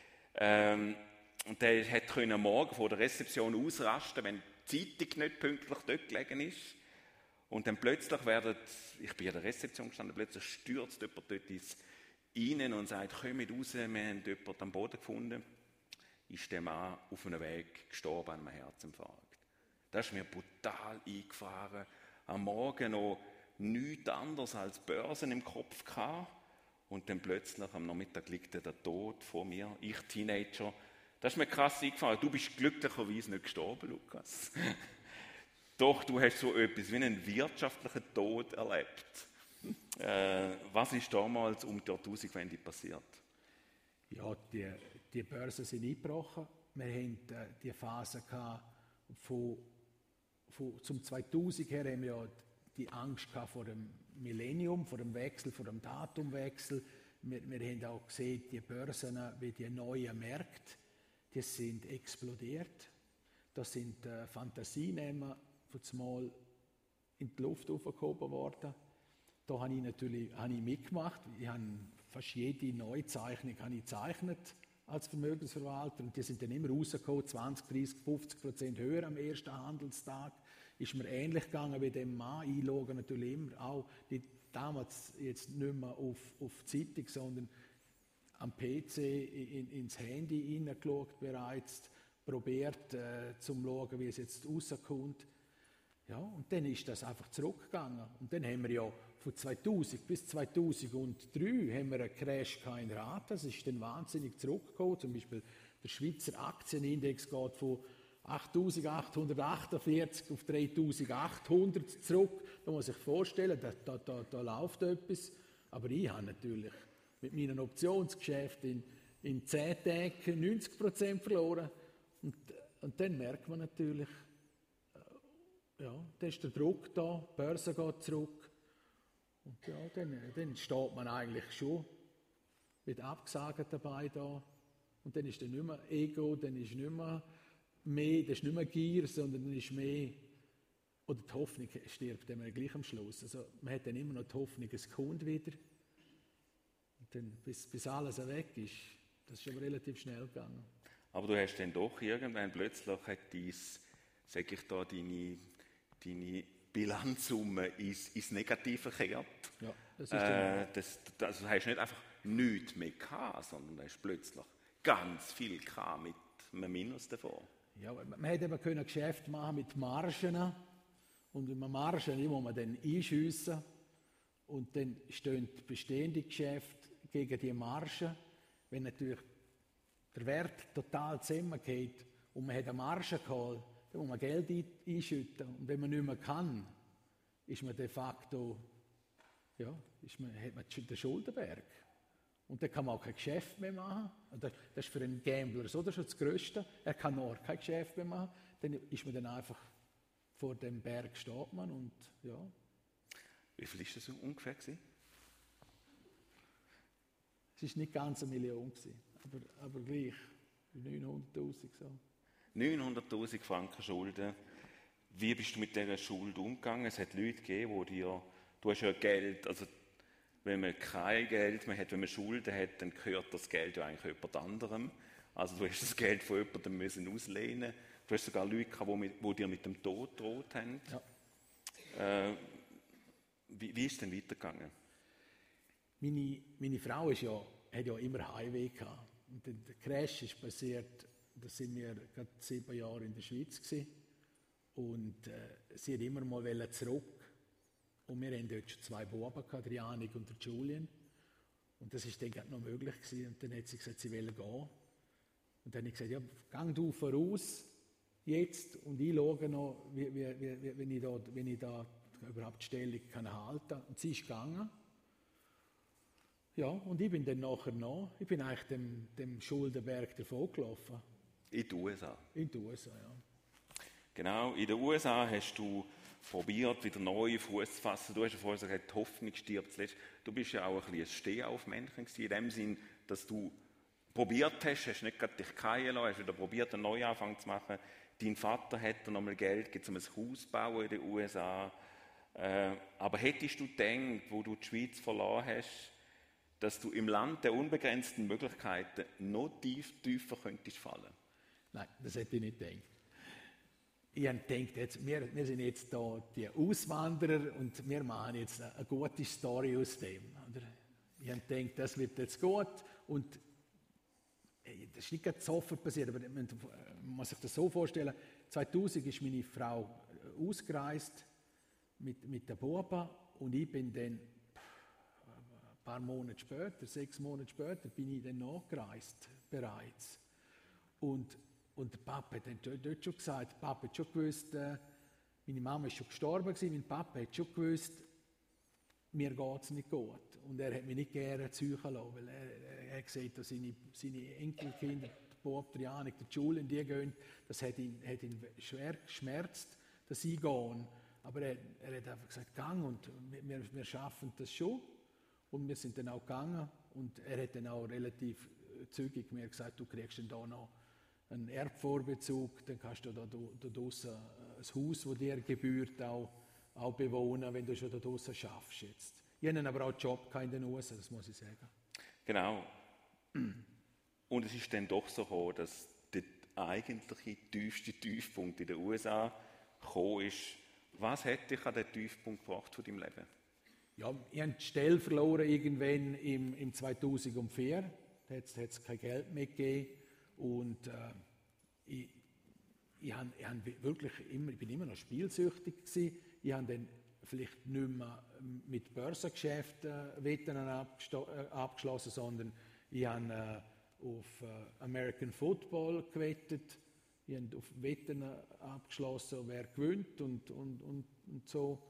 Und der konnte am Morgen vor der Rezeption ausrasten, wenn die Zeitung nicht pünktlich dort gelegen ist. Und dann plötzlich ich bin an der Rezeption gestanden, plötzlich stürzt jemand dort rein und sagt, kommt raus, wir haben jemanden am Boden gefunden. Ist der Mann auf einem Weg gestorben an einem Herzinfarkt. Das ist mir brutal eingefahren. Am Morgen noch nichts anderes als Börsen im Kopf gehabt. Und dann plötzlich am Nachmittag liegt der Tod vor mir, ich Teenager. Das ist mir krass eingefahren. Du bist glücklicherweise nicht gestorben, Lukas. Doch, du hast so etwas wie einen wirtschaftlichen Tod erlebt. Was ist damals um die Jahrtausendwende passiert? Ja, die Börsen sind eingebrochen. Wir haben die Phase gehabt, zum 2000 her haben wir ja die Angst gehabt vor dem Millennium, vor dem Wechsel, vor dem Datumwechsel. Wir haben auch gesehen, die Börsen, wie die neuen Märkte, die sind explodiert. Da sind Fantasienehmer von zumal in die Luft aufgehoben worden. Da habe ich mitgemacht. Ich habe fast jede Neuzeichnung gezeichnet als Vermögensverwalter und die sind dann immer rausgekommen, 20, 30, 50% höher am ersten Handelstag. Ist mir ähnlich gegangen wie dem Mann. Ich schaue natürlich immer auch, damals jetzt nicht mehr auf die Zeitung, sondern am PC ins Handy hineingeschaut bereits, probiert zu schauen, wie es jetzt rauskommt. Ja, und dann ist das einfach zurückgegangen. Und dann haben wir ja von 2000 bis 2003 haben wir einen Crash in Rate. Das ist dann wahnsinnig zurückgekommen. Zum Beispiel der Schweizer Aktienindex geht von 8.848 auf 3.800 zurück. Da muss ich vorstellen, da läuft etwas. Aber ich habe natürlich mit meinen Optionsgeschäften in 10 Tagen 90% verloren. Und dann merkt man natürlich, da ist der Druck da, die Börse geht zurück. Und ja, dann steht man eigentlich schon mit abgesagt dabei da. Und dann ist dann nicht mehr Ego, dann ist nicht mehr das ist nicht mehr Gier, sondern dann ist mehr, oder die Hoffnung stirbt dann gleich am Schluss. Also man hat dann immer noch die Hoffnung, es kommt wieder. Und dann, bis alles weg ist, das ist schon relativ schnell gegangen. Aber du hast dann doch irgendwann plötzlich sage ich da, deine Bilanzsumme ins Negative gekehrt. Ja, das ist du hast nicht einfach nichts mehr gehabt, sondern du hast plötzlich ganz viel gehabt mit einem Minus davon. Ja, man hätte eben können Geschäfte machen mit Margen. Und wenn man Margen muss man dann einschiessen. Und dann stehen bestehende Geschäfte gegen die Margen. Wenn natürlich der Wert total zusammengeht und man hat eine Marge geholt, dann muss man Geld einschütten. Und wenn man nicht mehr kann, ist man de facto, hat man den Schuldenberg. Und dann kann man auch kein Geschäft mehr machen. Das ist für einen Gambler so, das ist das Größte. Er kann auch kein Geschäft mehr machen. Dann ist man dann einfach vor dem Berg steht man und ja. Wie viel war das ungefähr? Es war nicht ganz 1 Million, aber gleich 900'000 so. 900'000 Franken Schulden. Wie bist du mit dieser Schuld umgegangen? Es hat Leute gegeben, du hast ja Geld, also wenn man kein Geld mehr hat, wenn man Schulden hat, dann gehört das Geld ja eigentlich jemand anderem. Also du hast das Geld von jemandem müssen auslehnen. Du hast sogar Leute gehabt, die dir mit dem Tod gedroht haben. Ja. Wie ist es denn weitergegangen? Meine Frau hat ja immer Heimweh gehabt. Und der Crash ist passiert, da sind wir gerade 7 Jahre in der Schweiz gewesen. Und sie hat immer mal zurück. Und wir hatten dort schon 2 Buben gehabt, der Janik und der Julian. Und das war dann gerade noch möglich gewesen. Und dann hat sie gesagt, sie will gehen. Und dann habe ich gesagt, ja, geh du voraus jetzt und ich schaue noch, wenn ich da überhaupt die Stellung kann halten kann. Und sie ist gegangen. Ja, und ich bin dann nachher noch. Ich bin eigentlich dem Schuldenberg davon gelaufen. In den USA? In den USA, ja. Genau, in den USA hast du probiert, wieder neu Fuß zu fassen. Du hast ja vorher gesagt, die Hoffnung stirbt zuletzt. Du bist ja auch ein bisschen ein Stehaufmännchen gewesen, in dem Sinn, dass du probiert hast nicht gerade dich fallen lassen, hast wieder probiert, einen Neuanfang zu machen. Dein Vater hat dir nochmal Geld gegeben, um ein Haus zu bauen in den USA. Aber hättest du gedacht, wo du die Schweiz verloren hast, dass du im Land der unbegrenzten Möglichkeiten noch tiefer könntest fallen? Nein, das hätte ich nicht gedacht. Ich habe gedacht, wir sind jetzt da die Auswanderer und wir machen jetzt eine gute Story aus dem. Oder? Ich habe gedacht, das wird jetzt gut und das ist nicht ganz so oft passiert, aber man muss sich das so vorstellen, 2000 ist meine Frau ausgereist mit der Buben und ich bin dann ein paar Monate später, 6 Monate später, bin ich dann nachgereist bereits. Und der Papa hat dann dort schon gesagt, der Papa hat schon gewusst, meine Mama ist schon gestorben gewesen, mein Papa hat schon gewusst, mir geht es nicht gut. Und er hat mich nicht gerne ziehen lassen, weil er hat gesagt, dass seine Enkelkinder, der Bob, der Janik, der Julian, die gehen, das hat ihn schwer geschmerzt, dass sie gehen. Aber er hat einfach gesagt, gang und wir schaffen das schon. Und wir sind dann auch gegangen und er hat dann auch relativ zügig mir gesagt, du kriegst dann da noch einen Erbvorbezug, dann kannst du da draussen ein Haus, das dir gebührt, auch bewohnen, wenn du schon da draussen schaffst jetzt. Ich hatte aber auch einen Job in den USA, das muss ich sagen. Genau. Und es ist dann doch so gekommen, dass der eigentliche tiefste Tiefpunkt in den USA gekommen ist. Was hat dich an den Tiefpunkt gebracht von deinem Leben? Ja, ich habe die Stelle verloren irgendwann im 2004. Da hat es kein Geld mehr gegeben. Und ich bin immer noch spielsüchtig gewesen. Ich habe dann vielleicht nicht mehr mit Börsengeschäften Wetten abgeschlossen, sondern ich habe auf American Football gewettet. Ich habe auf Wetten abgeschlossen, wer gewinnt und so.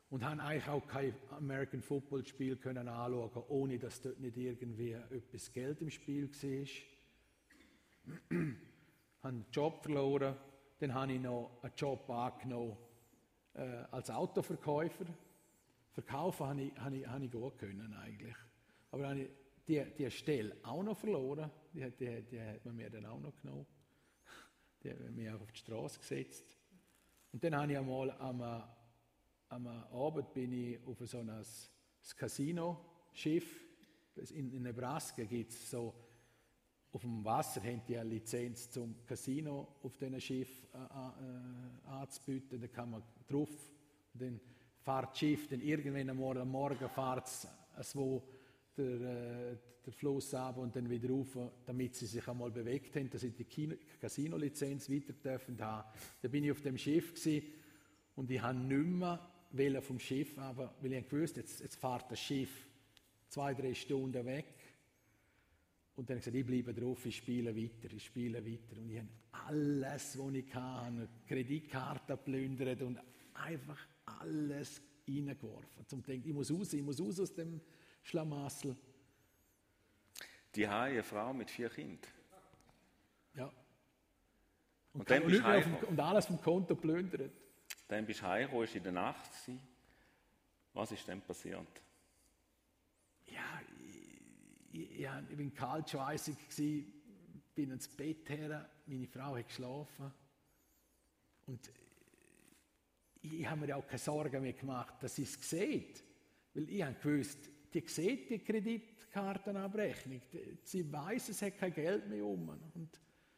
Und haben eigentlich auch kein American Football Spiel können anschauen, ohne dass dort nicht irgendwie etwas Geld im Spiel war. Habe einen Job verloren, dann habe ich noch einen Job angenommen als Autoverkäufer. Verkaufen habe ich gut können eigentlich. Aber dann habe ich die Stelle auch noch verloren, die hat man mir dann auch noch genommen. Die hat man mich auch auf die Straße gesetzt. Und dann habe ich einmal am Abend bin ich auf so ein Casino-Schiff. In Nebraska gibt es so, auf dem Wasser haben die eine Lizenz zum Casino auf diesem Schiff anzubieten. Da kann man drauf. Dann fährt das Schiff, dann irgendwann am Morgen fährt es wo der Fluss ab und dann wieder rauf, damit sie sich einmal bewegt haben, dass sie die Casino-Lizenz weiter dürfen haben. Da bin ich auf dem Schiff gewesen, und ich habe nicht mehr vom Schiff, aber weil ich gewusst, jetzt fährt das Schiff 2-3 Stunden weg. Und dann habe ich gesagt, ich bleibe drauf, ich spiele weiter. Und ich habe alles, was ich hatte, Kreditkarten geplündert und einfach alles reingeworfen. Zum denken, ich muss raus aus dem Schlamassel. Die haben eine Frau mit 4 Kindern. Ja. Und dann bist du und alles vom Konto geplündert. Dann bist du heimgekommen, es war in der Nacht. Was ist denn passiert? Ja, ich war kaltschweissig, bin ins Bett her, meine Frau hat geschlafen. Und ich habe mir auch keine Sorgen mehr gemacht, dass sie es sieht. Weil ich habe gewusst, die sieht die Kreditkartenabrechnung. Sie weiss, es hat kein Geld mehr um. Und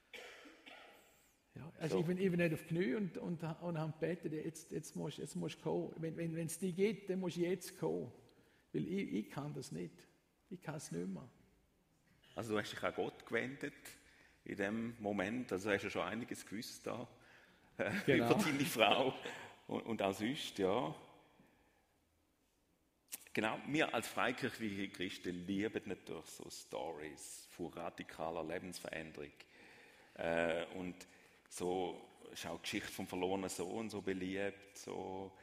ja, also so. Ich bin nicht auf die Knie und habe gebeten, jetzt musst du kommen. Wenn es dich gibt, dann musst du jetzt kommen. Weil ich kann das nicht. Ich kann es nicht mehr. Also du hast dich an Gott gewendet in dem Moment. Also hast du schon einiges gewusst da genau. über deine Frau und auch sonst, ja. Genau, wir als freikirchliche Christen lieben natürlich so Stories von radikaler Lebensveränderung. Und so ist auch die Geschichte vom verlorenen Sohn so beliebt. So.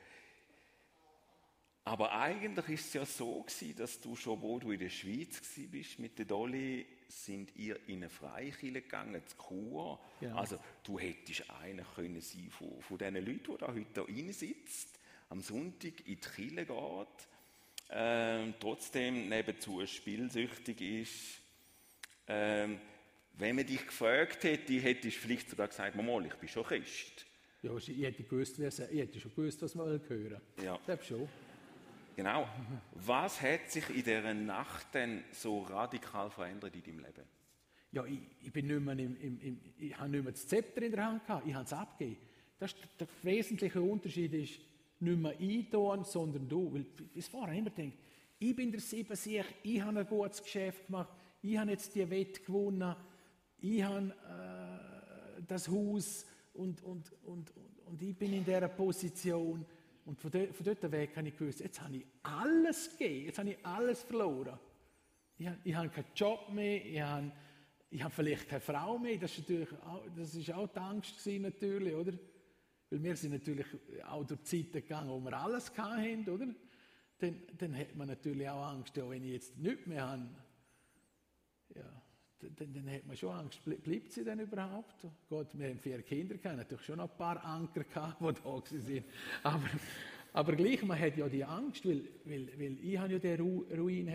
Aber eigentlich ist es ja so gewesen, dass du schon, wo du in der Schweiz bist, mit der Dolly, sind ihr in eine Freikirche gegangen, zu Chur. Genau. Also du hättest einer können sein von diesen Leuten, die da heute rein sitzt, am Sonntag in die Kirche geht, trotzdem nebenzu spielsüchtig ist. Wenn man dich gefragt hätte, hättest du vielleicht sogar gesagt, Mama, ich bin schon Christ. Ja, ich hätte schon gewusst, was man hören will. Ja. Das schon. Genau. Was hat sich in dieser Nacht denn so radikal verändert in deinem Leben? Ja, ich bin nicht mehr ich habe nicht mehr das Zepter in der Hand gehabt, ich habe es abgegeben. Der wesentliche Unterschied ist, nicht mehr ich tun, sondern du. Weil bis vorher immer denkt, ich bin der Siebensieg, ich habe ein gutes Geschäft gemacht, ich habe jetzt die Wette gewonnen, ich habe das Haus und ich bin in dieser Position. Und von dort weg habe ich gewusst, jetzt habe ich alles gegeben, jetzt habe ich alles verloren. Ich habe keinen Job mehr, ich habe vielleicht keine Frau mehr, das ist auch die Angst gewesen, natürlich, oder? Weil wir sind natürlich auch durch Zeiten gegangen, wo wir alles hatten, oder? Dann hat man natürlich auch Angst, ja, wenn ich jetzt nichts mehr habe, ja, dann hat man schon Angst, bleibt sie denn überhaupt? Gott, wir haben 4 Kinder gehabt, natürlich schon noch ein paar Anker gehabt, die da sind. Aber gleich, man hat ja die Angst, weil ich habe ja den Ruin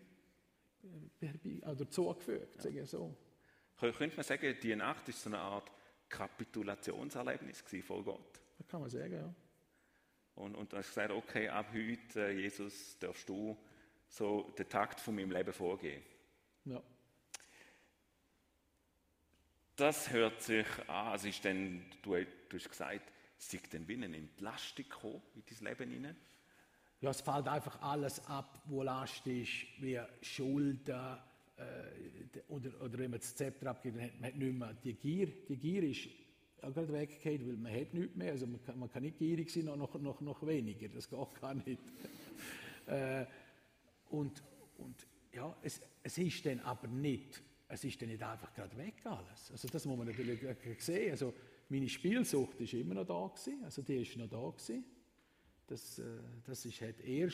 zugefügt, sage ich so. Könnte man sagen, die Nacht war so eine Art Kapitulationserlebnis von Gott? Das kann man sagen, ja. Und du hast gesagt, okay, ab heute, Jesus, darfst du so den Takt von meinem Leben vorgeben. Ja. Das hört sich an, es ist dann, du hast gesagt, es ist dann wie eine Entlastung gekommen in dein Leben hinein? Ja, es fällt einfach alles ab, wo Last ist, wie Schulden, oder wenn man das Zepter abgibt, dann hat man nicht mehr die Gier. Die Gier ist auch gerade weggegangen, weil man hat nichts mehr. Also man kann nicht gierig sein, noch weniger. Das geht gar nicht. Und ja, es ist dann aber nicht. Es ist dann nicht einfach gerade weg alles. Also das muss man natürlich sehen. Also meine Spielsucht ist immer noch da gewesen. Also die ist noch da gewesen. Das ist halt erst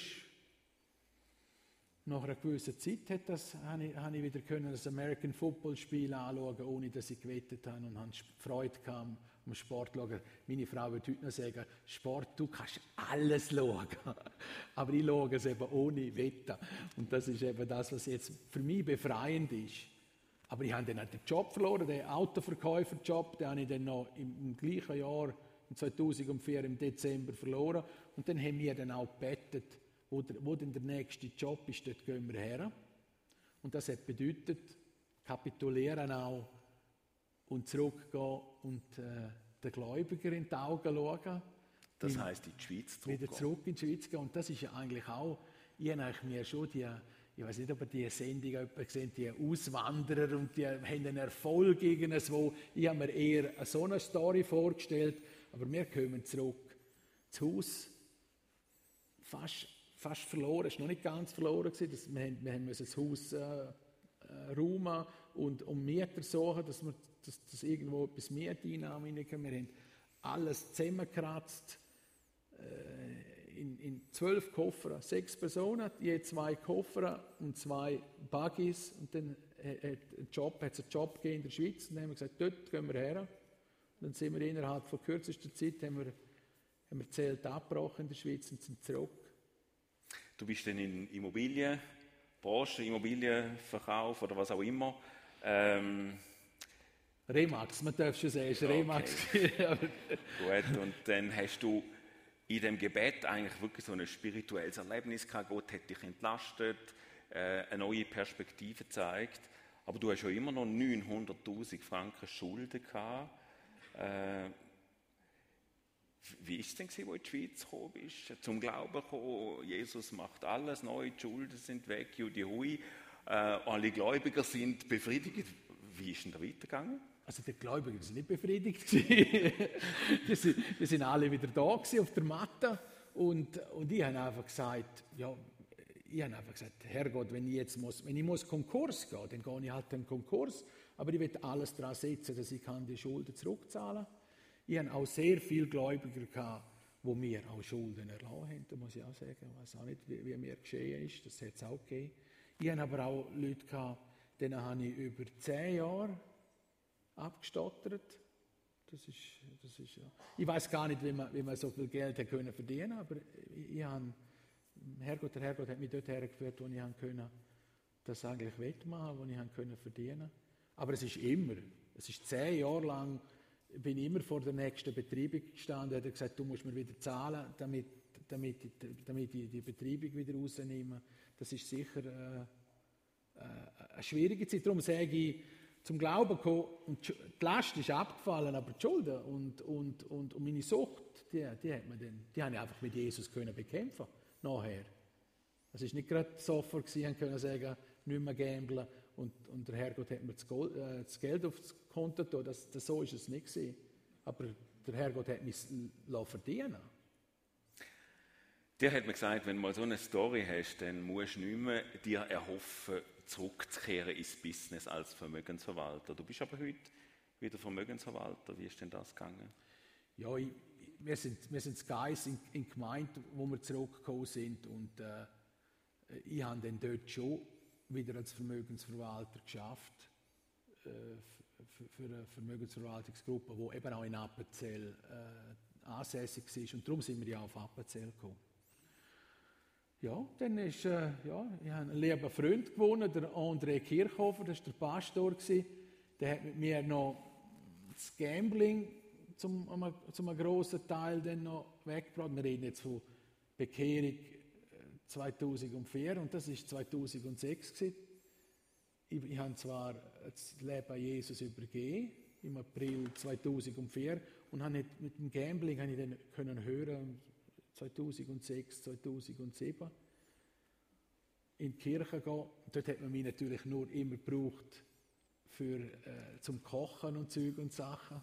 nach einer gewissen Zeit habe ich wieder können das American Football Spiel anschauen, ohne dass ich gewettet habe und habe Freude gehabt am Sport schauen. Meine Frau würde heute noch sagen, Sport, du kannst alles schauen. Aber ich schaue es eben ohne Wetten. Und das ist eben das, was jetzt für mich befreiend ist. Aber ich habe dann auch den Job verloren, den Autoverkäuferjob, den habe ich dann noch im gleichen Jahr, im 2004 im Dezember verloren. Und dann haben wir dann auch gebettet, wo denn der nächste Job ist, dort gehen wir her. Und das hat bedeutet, kapitulieren auch und zurückgehen und den Gläubiger in die Augen schauen. Das heisst, in die Schweiz zurückgehen. Wieder zurück in die Schweiz gehen. Und das ist ja eigentlich auch, ich habe mir schon ich weiß nicht, ob ihr die Sendung gesehen, die Auswanderer und die haben einen Erfolg irgendwo. Ich habe mir eher so eine Story vorgestellt, aber wir kommen zurück. Das Haus fast verloren, es war noch nicht ganz verloren. Wir mussten das Haus räumen und Mieter suchen, dass irgendwo etwas Mieteinnahmen reinkommen. Wir haben alles zusammengekratzt. In 12 Koffer, 6 Personen, je 2 Koffer und 2 Buggies. Und dann hat es einen Job gegeben in der Schweiz. Und dann haben wir gesagt, dort gehen wir her. Und dann sind wir innerhalb von kürzester Zeit, haben wir Zelt abgebrochen in der Schweiz und sind zurück. Du bist dann in Immobilienbranche, Immobilienverkauf oder was auch immer. Remax, man darf schon sagen, es ist Remax. Okay. Gut, und dann hast du in dem Gebet eigentlich wirklich so ein spirituelles Erlebnis gehabt. Gott hat dich entlastet, eine neue Perspektive gezeigt. Aber du hast ja immer noch 900'000 Franken Schulden gehabt. Wie war es denn, als du in die Schweiz gekommen bist? Zum Glauben gekommen, Jesus macht alles neu, die Schulden sind weg, Judi Hui, alle Gläubiger sind befriedigt. Wie ist denn da weitergegangen? Also die Gläubiger waren nicht befriedigt. die sind alle wieder da auf der Matte. Und ich habe einfach gesagt, Herrgott, wenn ich Konkurs gehen muss, dann gehe ich halt in den Konkurs. Aber ich will alles daran setzen, dass ich die Schulden zurückzahlen kann. Ich hatte auch sehr viele Gläubiger gehabt, die mir auch Schulden erlassen haben. Da muss ich auch sagen, ich weiß auch nicht, wie mir geschehen ist. Das hat es auch gegeben. Ich hatte aber auch Leute gehabt, denen habe ich über 10 Jahre abgestottert. Das ist ja. Ich weiß gar nicht, wie man so viel Geld verdienen konnte, aber der Herrgott hat mich dort hergeführt, wo ich das eigentlich wettmachen, wo ich verdienen konnte. Aber es ist 10 Jahre lang, bin ich immer vor der nächsten Betreibung gestanden und hat gesagt, du musst mir wieder zahlen, damit ich die Betreibung wieder rausnehme. Das ist sicher eine schwierige Zeit. Darum sage ich, zum Glauben gekommen, und die Last ist abgefallen, aber die Schulden und meine Sucht, die habe ich einfach mit Jesus bekämpfen nachher. Es war nicht gerade sofort, ich konnte sagen, nicht mehr gamblen und der Herrgott hat mir das Geld aufs Konto getan. So war es nicht gewesen. Aber der Herrgott hat mich verdienen. Dir hat man gesagt, wenn du mal so eine Story hast, dann musst du nicht mehr dir erhoffen, zurückzukehren ins Business als Vermögensverwalter. Du bist aber heute wieder Vermögensverwalter. Wie ist denn das gegangen? Ja, wir sind Guys in Gemeinde, wo wir zurückgekommen sind. Und ich habe dann dort schon wieder als Vermögensverwalter geschafft für eine Vermögensverwaltungsgruppe, die eben auch in Appenzell ansässig war. Und darum sind wir ja auf Appenzell gekommen. Ja, dann ich habe einen lieben Freund gewonnen, der André Kirchhofer, das war der Pastor. Der hat mit mir noch das Gambling zum einem grossen Teil dann noch weggebracht. Wir reden jetzt von Bekehrung 2004 und das war 2006 gewesen. Ich habe zwar das Leben an Jesus übergeben, im April 2004, und habe mit dem Gambling habe ich dann können hören 2006, 2007 in die Kirche gehen. Dort hat man mich natürlich nur immer gebraucht zum Kochen und Zeug und Sachen.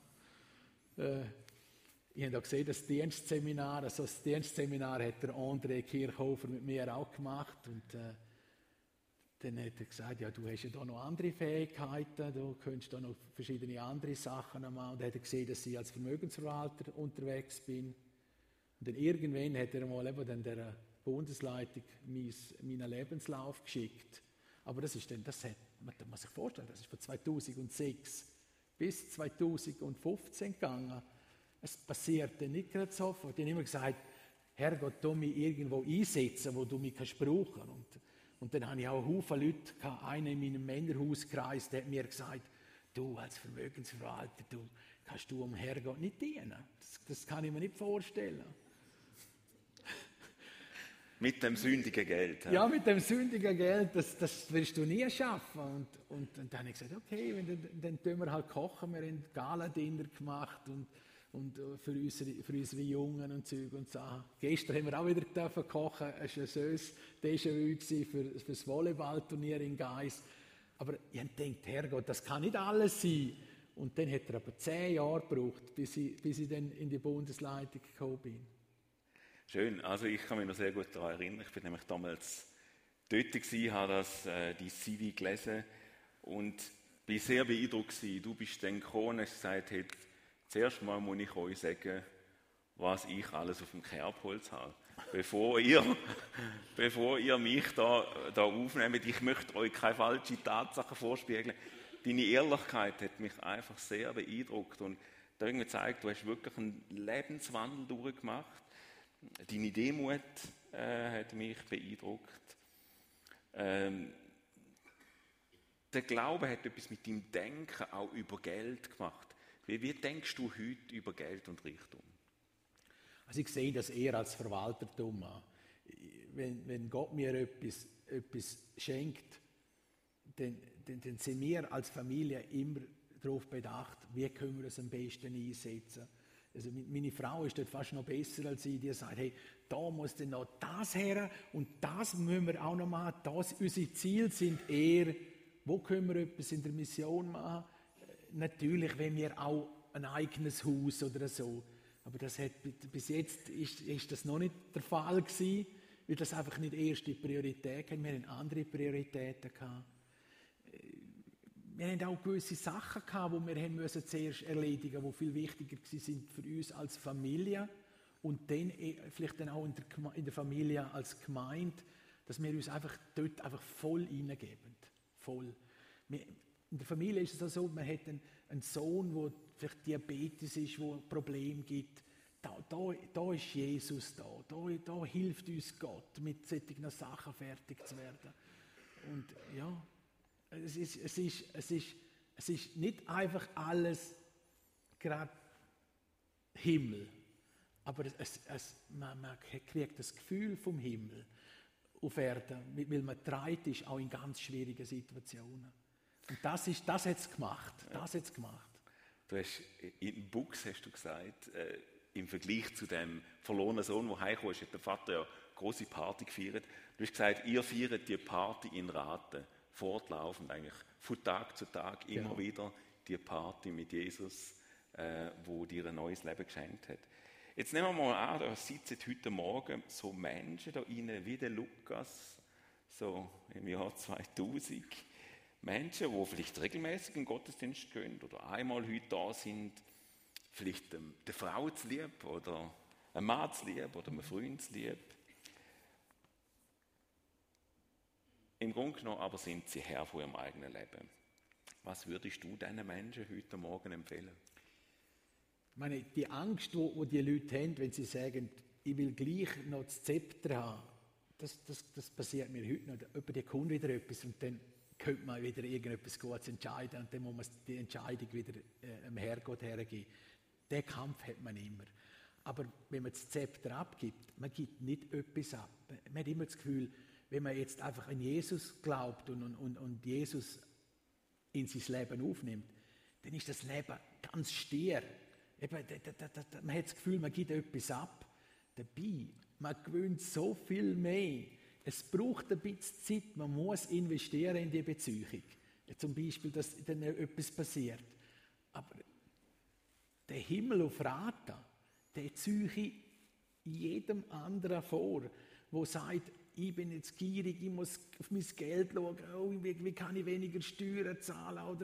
Ich habe auch gesehen, das Dienstseminar hat der André Kirchhofer mit mir auch gemacht. Und dann hat er gesagt, ja, du hast ja da noch andere Fähigkeiten, du könntest da noch verschiedene andere Sachen machen. Und dann hat er gesehen, dass ich als Vermögensverwalter unterwegs bin. Und dann irgendwann hat er mal eben dann der Bundesleitung meinen Lebenslauf geschickt. Aber das man muss sich vorstellen, das ist von 2006 bis 2015 gegangen. Es passierte nicht gerade sofort. Die haben immer gesagt, Herrgott, du mich irgendwo einsetzen, wo du mich brauchen kannst. Und dann habe ich auch Haufen Leute gehabt. Einer in meinem Männerhauskreis, der hat mir gesagt, du als Vermögensverwalter, kannst du dem Herrgott nicht dienen. Das kann ich mir nicht vorstellen. Mit dem sündigen Geld. Ja, mit dem sündigen Geld, das wirst du nie schaffen. Und dann habe ich gesagt, okay, dann tun wir halt kochen. Wir haben Gala-Dinner gemacht und für unsere Jungen und Zeug und Sachen. Gestern haben wir auch wieder kochen. Es war ein schönes Déjà-vu für das Volleyballturnier in Gais. Aber ich habe gedacht, Herrgott, das kann nicht alles sein. Und dann hat er aber 10 Jahre gebraucht, bis ich dann in die Bundesleitung gekommen bin. Schön, also ich kann mich noch sehr gut daran erinnern. Ich bin nämlich damals dort gewesen, habe die CV gelesen und bin sehr beeindruckt gewesen. Du bist dann gekommen und hast gesagt, hey, zuerst mal muss ich euch sagen, was ich alles auf dem Kerbholz habe. Bevor ihr mich da aufnehmt, ich möchte euch keine falschen Tatsachen vorspiegeln. Deine Ehrlichkeit hat mich einfach sehr beeindruckt und da hat mir gezeigt, du hast wirklich einen Lebenswandel durchgemacht. Deine Demut hat mich beeindruckt. Der Glaube hat etwas mit deinem Denken auch über Geld gemacht. Wie denkst du heute über Geld und Reichtum? Also ich sehe das eher als Verwaltertum an. Wenn Gott mir etwas schenkt, dann sind wir als Familie immer darauf bedacht, wie können wir es am besten einsetzen. Also meine Frau ist dort fast noch besser als ich, die sagt, hey, da muss dann noch das her und das müssen wir auch noch machen. Unsere Ziele sind eher, wo können wir etwas in der Mission machen. Natürlich, wenn wir auch ein eigenes Haus oder so, aber bis jetzt ist das noch nicht der Fall gewesen, weil das einfach nicht erste Priorität hatten. Wir hatten andere Prioritäten gehabt. Wir hatten auch gewisse Sachen gehabt, die wir zuerst erledigen mussten, die viel wichtiger waren für uns als Familie und dann vielleicht dann auch in der Familie als Gemeinde, dass wir uns einfach dort einfach voll hineingeben. Voll. In der Familie ist es auch so, man hat einen Sohn, der vielleicht Diabetes ist, wo ein Problem gibt. Da ist Jesus da hilft uns Gott, mit solchen Sachen fertig zu werden. Und ja, es ist nicht einfach alles gerade Himmel, aber man kriegt das Gefühl vom Himmel auf Erden, weil man getragen ist, auch in ganz schwierigen Situationen. Und das hat es gemacht. Du hast in Bux hast du gesagt, im Vergleich zu dem verlorenen Sohn, der heimgekommen ist, hat der Vater ja eine grosse Party gefeiert. Du hast gesagt, ihr feiert die Party in Raten, fortlaufend eigentlich, von Tag zu Tag, immer wieder die Party mit Jesus, wo dir ein neues Leben geschenkt hat. Jetzt nehmen wir mal an, da sitzen heute Morgen so Menschen da rein, wie der Lukas, so im Jahr 2000. Menschen, die vielleicht regelmäßig in den Gottesdienst gehen oder einmal heute da sind, vielleicht der Frau zu lieb oder einem Mann zu lieb oder einem Freund zu lieb. Im Grunde genommen aber sind sie Herr von ihrem eigenen Leben. Was würdest du diesen Menschen heute Morgen empfehlen? Ich meine, die Angst, die Leute haben, wenn sie sagen, ich will gleich noch das Zepter haben, das passiert mir heute noch. Über die kommt wieder etwas und dann könnte man wieder irgendetwas Gutes entscheiden und dann muss man die Entscheidung wieder dem Herrgott hergeben. Den Kampf hat man immer. Aber wenn man das Zepter abgibt, man gibt nicht etwas ab. Man hat immer das Gefühl, wenn man jetzt einfach an Jesus glaubt und Jesus in sein Leben aufnimmt, dann ist das Leben ganz stier. Man hat das Gefühl, man gibt etwas ab. Dabei, man gewinnt so viel mehr. Es braucht ein bisschen Zeit, man muss investieren in die Beziehung. Zum Beispiel, dass dann etwas passiert. Aber der Himmel auf Raten, der ziehe jedem anderen vor, der sagt, ich bin jetzt gierig, ich muss auf mein Geld schauen, oh, wie kann ich weniger Steuern zahlen oder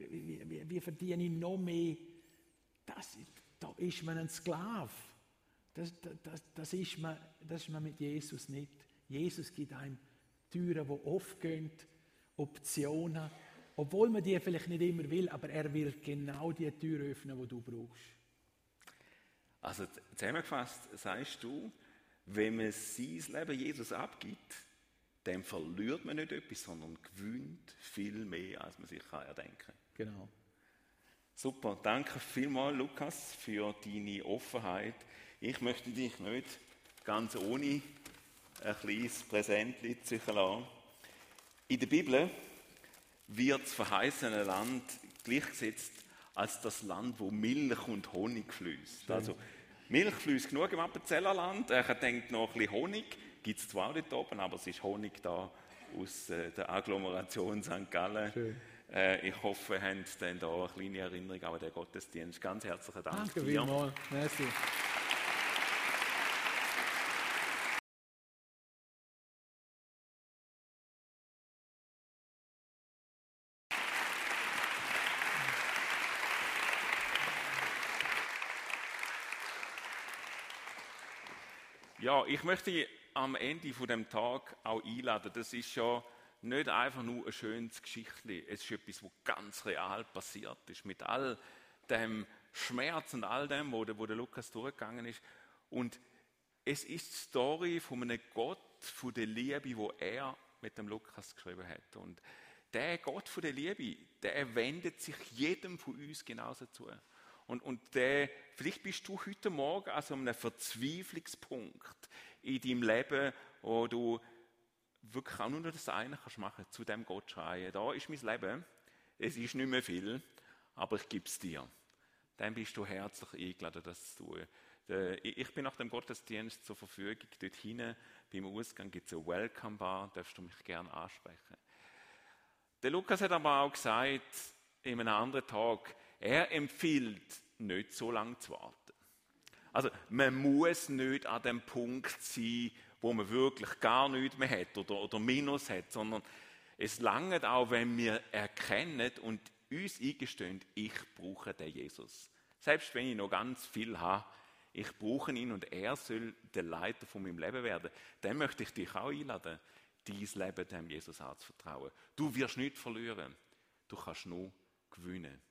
wie verdiene ich noch mehr. Da ist man ein Sklave. das ist man mit Jesus nicht. Jesus gibt einem Türen, die aufgehen, Optionen, obwohl man die vielleicht nicht immer will, aber er wird genau die Tür öffnen, die du brauchst. Also zusammengefasst sagst du, wenn man sein Leben Jesus abgibt, dann verliert man nicht etwas, sondern gewinnt viel mehr, als man sich erdenken kann. Genau. Super, danke vielmals, Lukas, für deine Offenheit. Ich möchte dich nicht ganz ohne ein kleines Präsentchen ziehen lassen. In der Bibel wird das verheißene Land gleichgesetzt als das Land, wo Milch und Honig fließt. Also Milch fließt genug im Appenzellerland. Ich denke noch ein bisschen Honig. Gibt es zwar nicht oben, aber es ist Honig da aus der Agglomeration St. Gallen. Ich hoffe, ihr habt dann da eine kleine Erinnerung an den Gottesdienst. Ganz herzlichen Dank. Danke vielmals. Merci. Ja, ich möchte am Ende von dem Tag auch einladen. Das ist ja nicht einfach nur ein schönes Geschichtchen. Es ist etwas, was ganz real passiert ist. Mit all dem Schmerz und all dem, wo der Lukas durchgegangen ist. Und es ist die Story von einem Gott, von der Liebe, wo er mit dem Lukas geschrieben hat. Und der Gott von der Liebe, der wendet sich jedem von uns genauso zu. Und vielleicht bist du heute Morgen an so einem Verzweiflungspunkt in deinem Leben, wo du wirklich auch nur das eine kannst machen, zu dem Gott schreien. Da ist mein Leben, es ist nicht mehr viel, aber ich gebe es dir. Dann bist du herzlich eingeladen, das zu tun. Ich bin nach dem Gottesdienst zur Verfügung. Dort hinten beim Ausgang gibt es eine Welcome-Bar, darfst du mich gerne ansprechen. Der Lukas hat aber auch gesagt, in einem anderen Tag, er empfiehlt, nicht so lange zu warten. Also man muss nicht an dem Punkt sein, wo man wirklich gar nichts mehr hat oder Minus hat, sondern es langt auch, wenn wir erkennen und uns eingestehen, ich brauche den Jesus. Selbst wenn ich noch ganz viel habe, ich brauche ihn und er soll der Leiter von meinem Leben werden. Dann möchte ich dich auch einladen, dein Leben dem Jesus anzuvertrauen. Du wirst nichts verlieren, du kannst nur gewinnen.